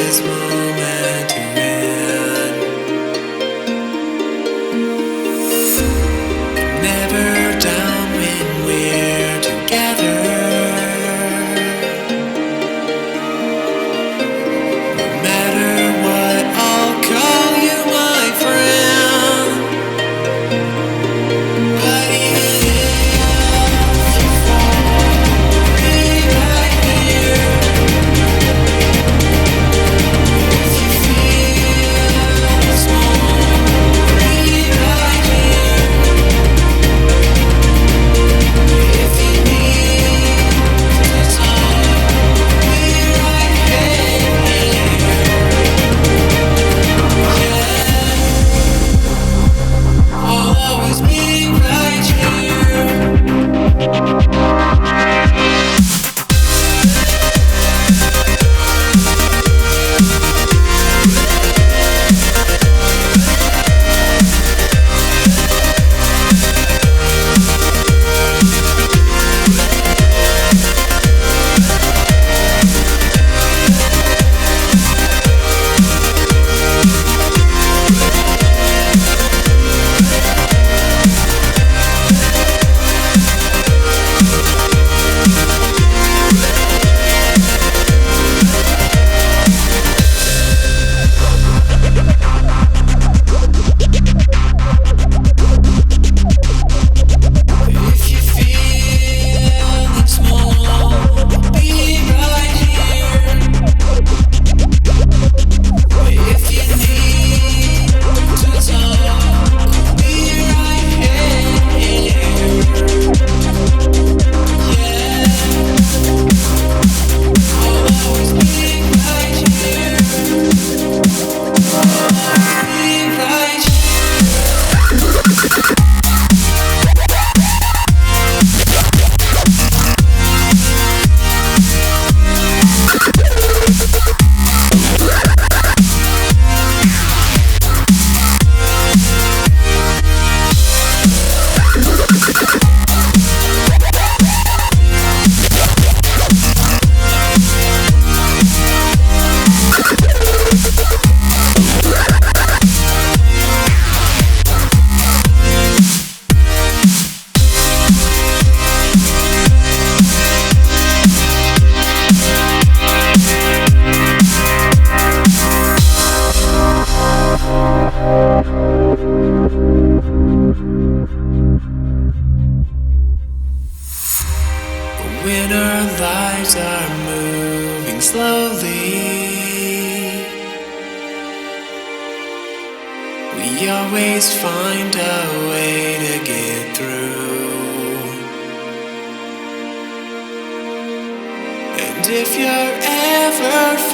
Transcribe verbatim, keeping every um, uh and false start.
this moment to end. Never down when we're together. No matter what, I'll call you my friend. But even if you fall, be right here. If you feel small, be right here. If you need to talk, be right here. I'll always be right here. If you feel small, be right here. If you need to talk, be right here. Yeah, I'll always be right here. Be right here. When our lives are moving slowly, we always find a way to get through. And if you're ever